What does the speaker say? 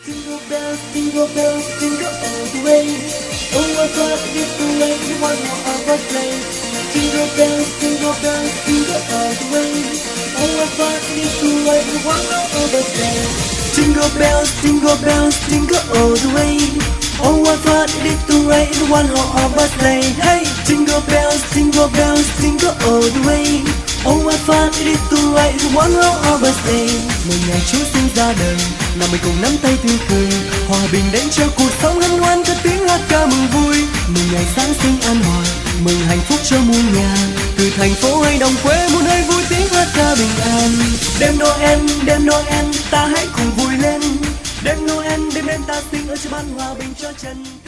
Jingle bells, jingle bells, jingle all the way. Oh, what fun it is to ride in one of our sleigh. Jingle bells, jingle bells, jingle all the way. Oh, what fun it is to ride in one of our sleigh. Jingle bells, jingle bells, jingle all the way. Oh, what fun it is to ride in one of our sleigh. Hey, jingle bells, jingle bells, jingle all the way. Oh, what fun it is to ride in one of our sleigh. Mừng ngày Chúa sinh ra đời, nào mình cùng nắm tay tươi cười, hòa bình đến cho cuộc sống hân hoan, cất tiếng hát ca mừng vui. Mừng ngày Giáng sinh an hòa, mừng hạnh phúc cho muôn nhà, từ thành phố hay đồng quê muôn nơi vui tiếng hát ca bình an. Đêm Noel ta hãy cùng vui lên, đêm Noel đêm ta sinh ở trên ban hòa bình cho chân.